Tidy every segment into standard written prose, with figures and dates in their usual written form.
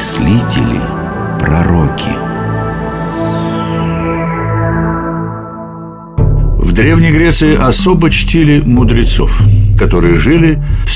мыслители, пророки. В Древней Греции особо чтили мудрецов, которые жили в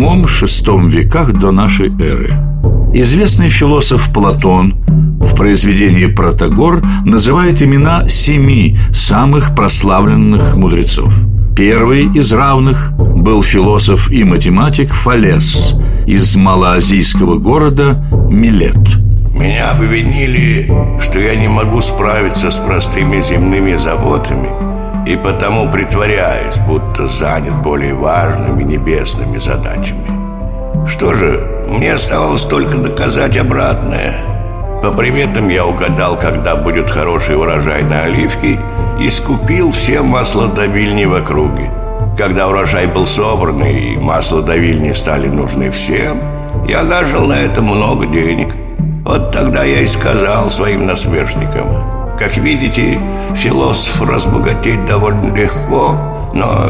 VII-VI веках до нашей эры. Известный философ Платон в произведении «Протагор» называет имена 7 самых прославленных мудрецов. Первый из равных был философ и математик Фалес из малоазийского города Милет. Меня обвинили, что я не могу справиться с простыми земными заботами, и потому притворяюсь, будто занят более важными небесными задачами. Что же, мне оставалось только доказать обратное. По приметам я угадал, когда будет хороший урожай на оливки, и скупил все маслодавильни в округе. Когда урожай был собран и маслодавильни стали нужны всем, я нажил на это много денег. Вот тогда я и сказал своим насмешникам: как видите, философ разбогатеть довольно легко, но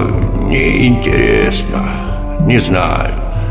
неинтересно. Не знаю,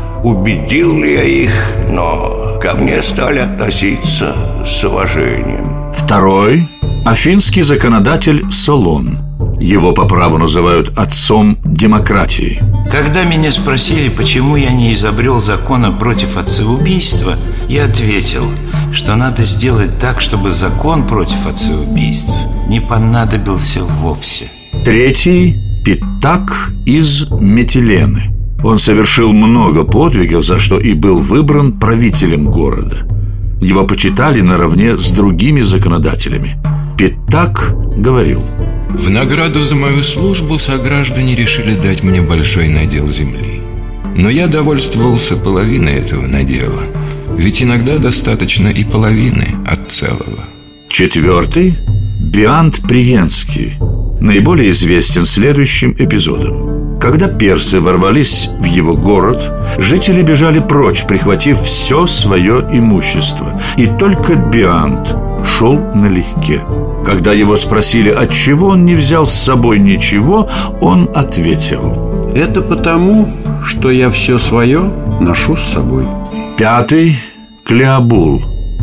убедил ли я их, но ко мне стали относиться с уважением. Второй – афинский законодатель Солон. Его по праву называют отцом демократии. Когда меня спросили, почему я не изобрел закона против отцеубийства, я ответил, что надо сделать так, чтобы закон против отцеубийств не понадобился вовсе. Третий – Питак из Метилены. Он совершил много подвигов, за что и был выбран правителем города. Его почитали наравне с другими законодателями. Питак говорил: в награду за мою службу сограждане решили дать мне большой надел земли. Но я довольствовался половиной этого надела, ведь иногда достаточно и половины от целого. Четвертый – Биант Приенский, наиболее известен следующим эпизодом. Когда персы ворвались в его город, жители бежали прочь, прихватив все свое имущество, и только Биант шел налегке. Когда его спросили, отчего он не взял с собой ничего, он ответил: это потому, что я все свое ношу с собой. Пятый – Клеобул.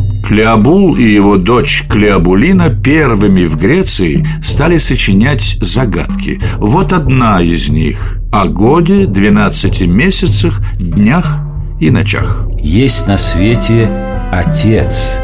Клеобул и его дочь Клеобулина первыми в Греции стали сочинять загадки. Вот одна из них – о годе, 12 месяцах, днях и ночах. Есть на свете отец,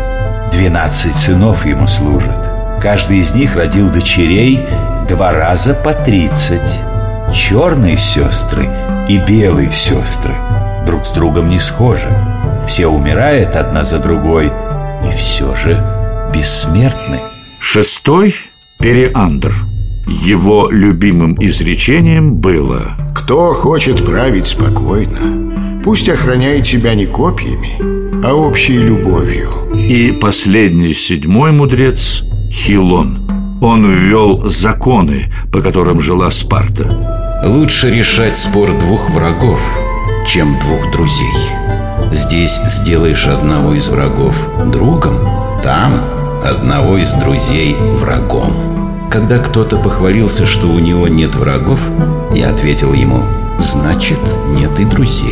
12 сынов ему служат. Каждый из них родил дочерей 2 раза по 30. Черные сестры и белые сестры друг с другом не схожи. Все умирают одна за другой, и все же бессмертны. Шестой – Периандр. Его любимым изречением было: кто хочет править спокойно, пусть охраняет себя не копьями, а общей любовью. И последний, 7-й мудрец – Хилон. Он ввел законы, по которым жила Спарта. Лучше решать спор 2 врагов, чем 2 друзей. Здесь сделаешь одного из врагов другом, там одного из друзей врагом. Когда кто-то похвалился, что у него нет врагов, я ответил ему: значит, нет и друзей.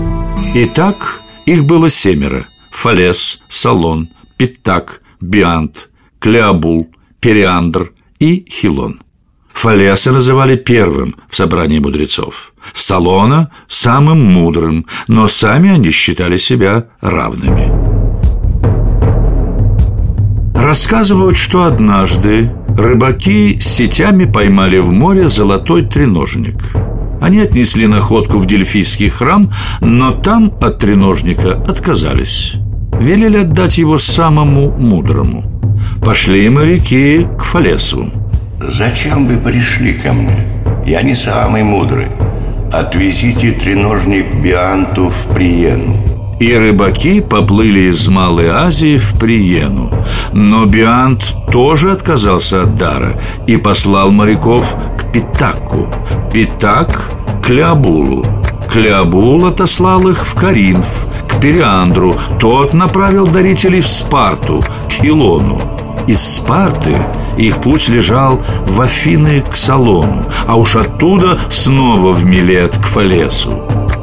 Итак, их было 7: Фалес, Солон, Питак, Биант, Клеобул, Периандр и Хилон. Фалеса называли первым в собрании мудрецов, Солона – самым мудрым, но сами они считали себя равными. Рассказывают, что однажды рыбаки сетями поймали в море золотой треножник. Они отнесли находку в Дельфийский храм, но там от треножника отказались. Велели отдать его самому мудрому. Пошли моряки к Фалесу. Зачем вы пришли ко мне? Я не самый мудрый. Отвезите треножник Бианту в Приену. И рыбаки поплыли из Малой Азии в Приену. Но Биант тоже отказался от дара и послал моряков к Питаку. Питак – к Клеобулу. Клеобул отослал их в Коринф, к Периандру. Тот направил дарителей в Спарту, к Хилону. Из Спарты их путь лежал в Афины к Солону, а уж оттуда снова в Милет к Фалесу.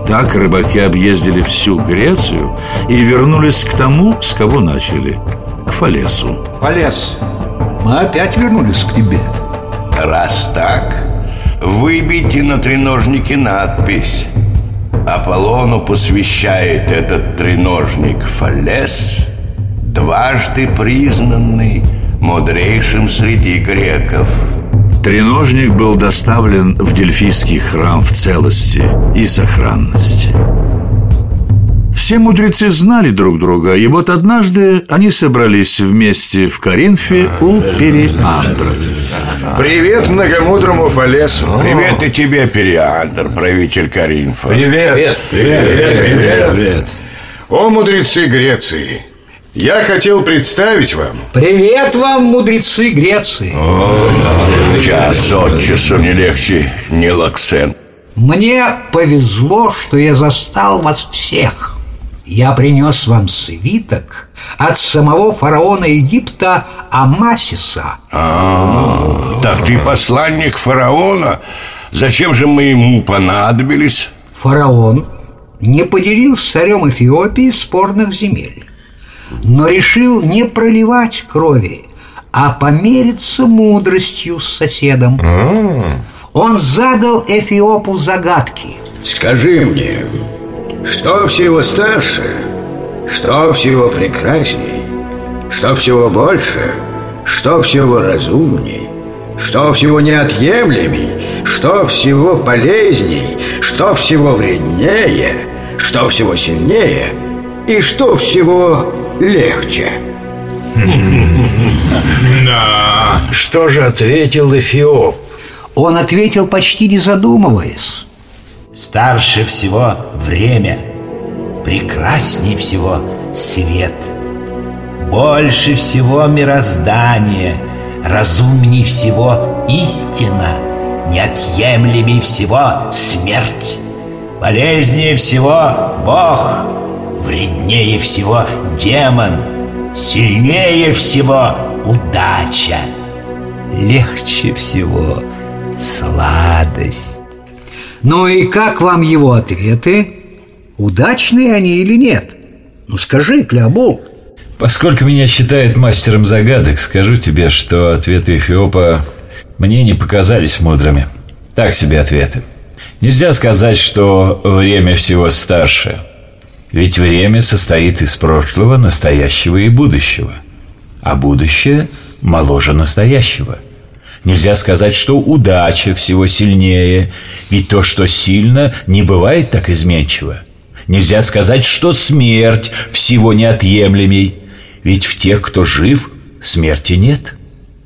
Так рыбаки объездили всю Грецию и вернулись к тому, с кого начали – к Фалесу. Фалес, мы опять вернулись к тебе. Раз так, выбейте на треножнике надпись: Аполлону посвящает этот треножник Фалес, дважды признанный мудрейшим среди греков. Треножник был доставлен в Дельфийский храм в целости и сохранности. Все мудрецы знали друг друга, и вот однажды они собрались вместе в Коринфе у Периандра. Привет многомудрому Фалесу. Привет и тебе, Периандр, правитель Коринфа. Привет. Привет. О, мудрецы Греции! Я хотел представить вам... Привет вам, мудрецы Греции. Час от часу не легче, не Лаксен. Мне повезло, что я застал вас всех. Я принес вам свиток от самого фараона Египта Амасиса. Так ты посланник фараона? Зачем же мы ему понадобились? Фараон не поделил с царем Эфиопии спорных земель, но решил не проливать крови, а помериться мудростью с соседом. Он задал Эфиопу загадки. Скажи мне, что всего старше, что всего прекрасней, что всего больше, что всего разумней, что всего неотъемлемей, что всего полезней, что всего вреднее, что всего сильнее и что всего легче? Что же ответил Эфиоп? Он ответил, почти не задумываясь: старше всего время, прекрасней всего свет, больше всего мироздание, разумней всего истина, неотъемлемей всего смерть, полезнее всего Бог, вреднее всего демон, сильнее всего удача, легче всего сладость. Ну и как вам его ответы? Удачные они или нет? Ну скажи, Клеобул. Поскольку меня считают мастером загадок, скажу тебе, что ответы Эфиопа мне не показались мудрыми. Так себе ответы. Нельзя сказать, что время всего старше. Ведь время состоит из прошлого, настоящего и будущего. А будущее моложе настоящего. Нельзя сказать, что удача всего сильнее, ведь то, что сильно, не бывает так изменчиво. Нельзя сказать, что смерть всего неотъемлемей, ведь в тех, кто жив, смерти нет.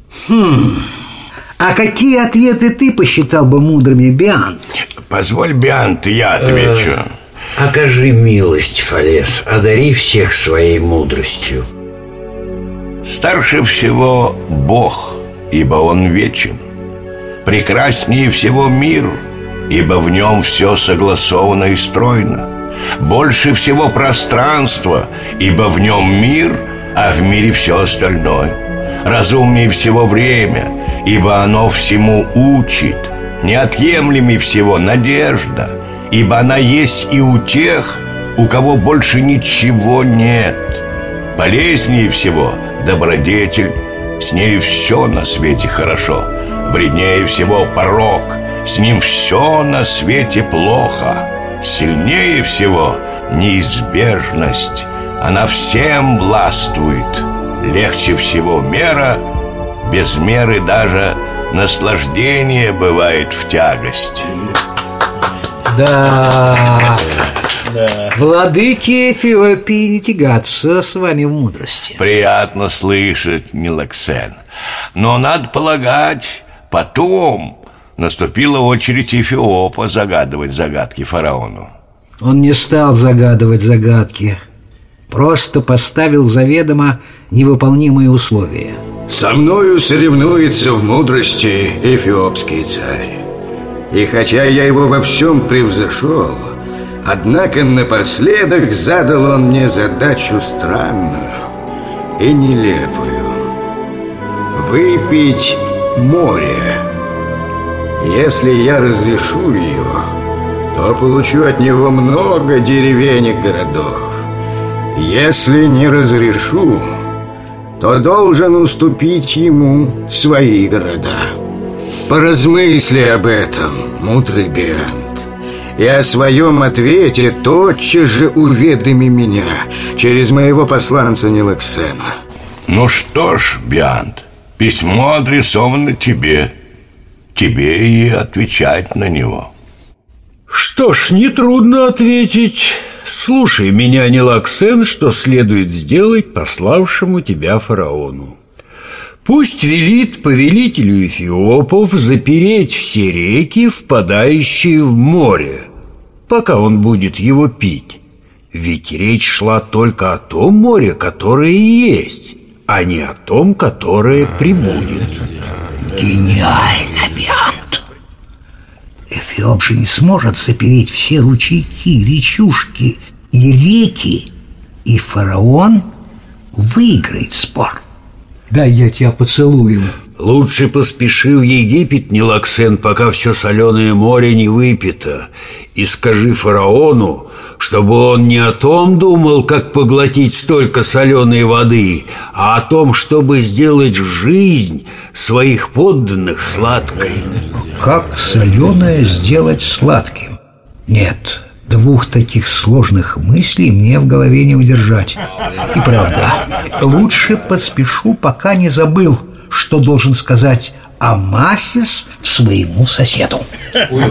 А какие ответы ты посчитал бы мудрыми, Биант? Позволь, Биант, я отвечу. Окажи милость, Фалес, одари всех своей мудростью. Старше всего Бог, ибо Он вечен. Прекраснее всего мир, ибо в нем все согласовано и стройно. Больше всего пространства, ибо в нем мир, а в мире все остальное. Разумнее всего время, ибо оно всему учит. Неотъемлемее всего надежда, ибо она есть и у тех, у кого больше ничего нет. Полезнее всего добродетель, с нею все на свете хорошо. Вреднее всего порок, с ним все на свете плохо. Сильнее всего неизбежность, она всем властвует. Легче всего мера, без меры даже наслаждение бывает в тягость. Да. Владыки Эфиопии не тягаться с вами в мудрости. Приятно слышать, Нилаксен. Но надо полагать, потом наступила очередь Эфиопа загадывать загадки фараону. Он не стал загадывать загадки, просто поставил заведомо невыполнимые условия. Со мною соревнуется в мудрости эфиопский царь. И хотя я его во всем превзошел, однако напоследок задал он мне задачу странную и нелепую: выпить море. Если я разрешу ее, то получу от него много деревень и городов. Если не разрешу, то должен уступить ему свои города. Поразмысли об этом, мудрый Биант, и о своем ответе тотчас же уведоми меня через моего посланца Нилоксена. Ну что ж, Биант, письмо адресовано тебе. Тебе и отвечать на него. Что ж, нетрудно ответить. Слушай меня, Нилоксен, что следует сделать пославшему тебя фараону. Пусть велит повелителю эфиопов запереть все реки, впадающие в море, пока он будет его пить. Ведь речь шла только о том море, которое есть, а не о том, которое прибудет. Гениально, Биант. Эфиоп же не сможет запереть все ручейки, речушки и реки, и фараон выиграет спор. Дай я тебя поцелую. Лучше поспеши в Египет, Нилоксен, пока все соленое море не выпито, и скажи фараону, чтобы он не о том думал, как поглотить столько соленой воды, а о том, чтобы сделать жизнь своих подданных сладкой. Как соленое сделать сладким? Нет, двух таких сложных мыслей мне в голове не удержать. И правда, лучше поспешу, пока не забыл, что должен сказать Амасис своему соседу. Ну,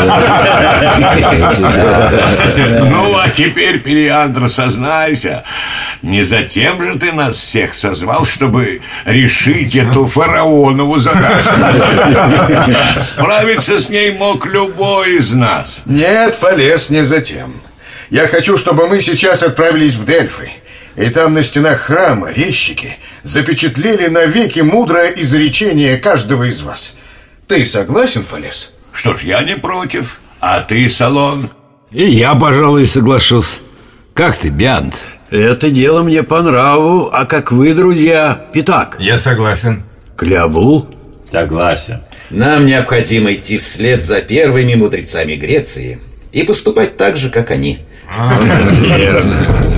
а теперь, Периандр, сознайся, не затем же ты нас всех созвал, чтобы решить эту фараонову задачу? Справиться с ней мог любой из нас. Нет, Фалес, не затем. Я хочу, чтобы мы сейчас отправились в Дельфы, и там на стенах храма резчики запечатлели навеки мудрое изречение каждого из вас. Ты согласен, Фалес? Что ж, я не против. А ты, Салон? И я, пожалуй, соглашусь. Как ты, Биант? Это дело мне по нраву. А как вы, друзья, Питак? Я согласен. Клеобул? Согласен. Нам необходимо идти вслед за первыми мудрецами Греции и поступать так же, как они. Верно.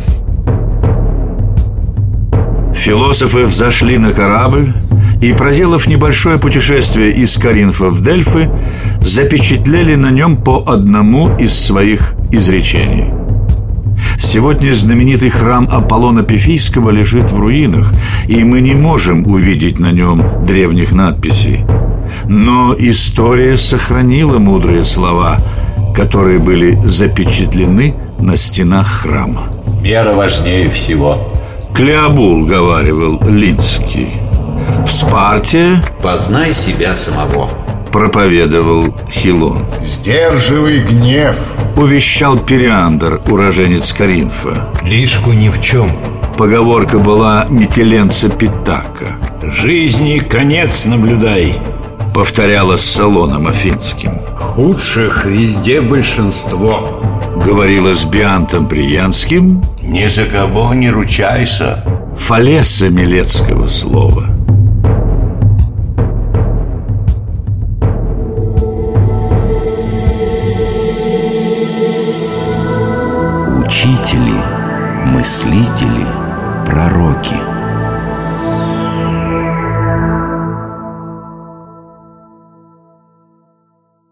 Философы взошли на корабль и, проделав небольшое путешествие из Коринфа в Дельфы, запечатлели на нем по одному из своих изречений. Сегодня знаменитый храм Аполлона Пифийского лежит в руинах, и мы не можем увидеть на нем древних надписей. Но история сохранила мудрые слова, которые были запечатлены на стенах храма. Мера важнее всего. Клеобул говаривал Лидский. В Спарте познай себя самого, проповедовал Хилон. Сдерживай гнев, увещал Периандр, уроженец Коринфа. Лишку ни в чем. Поговорка была метиленца Питака. Жизни конец наблюдай, повторяла с Салоном Афинским. Худших везде большинство, говорила с Биантом Приянским. Ни за кого не ручайся, Фалеса Милецкого слова. Учители, мыслители, пророки.